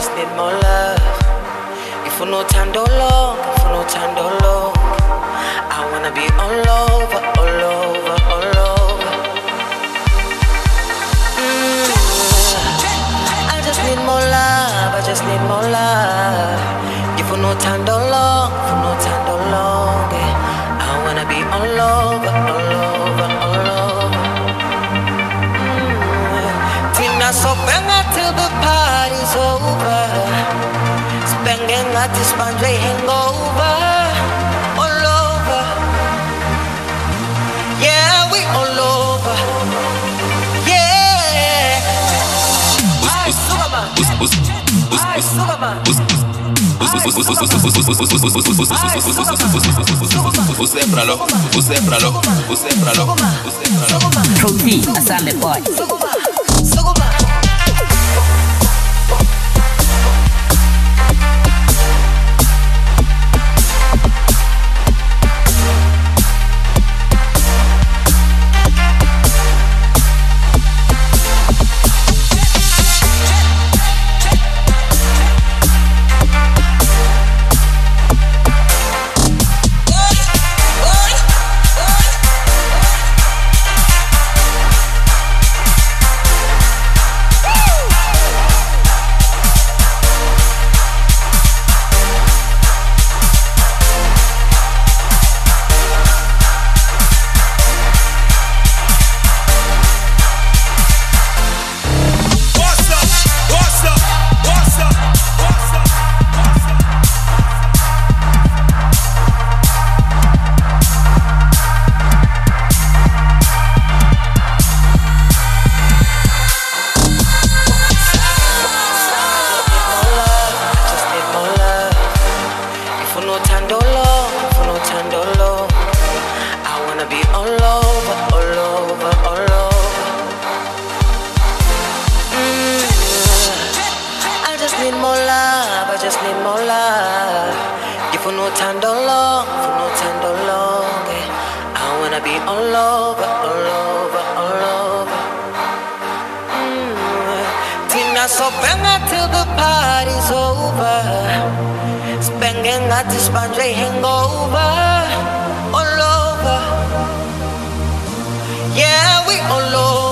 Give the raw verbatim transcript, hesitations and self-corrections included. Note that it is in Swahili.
just need more love. If you no time don't long, if you no time don't long, I wanna be all over, all over, all over. Mm. I just need more love, I just need more love. If you no time don't long, if you no time don't long, yeah. I wanna be all over, all over, all over. Mm. Tina so benga till the party's over. Spending at this bandre hangover, all over. Yeah, we all over. Yeah. Aye, Sugarman. Aye, Sugarman. Você é pra louco, você é pra louco, você é pra louco, você é pra louco. Trophy, a solid boy. So bang till the party's over. Spending at this bandre hangover, all over. Yeah, we all over.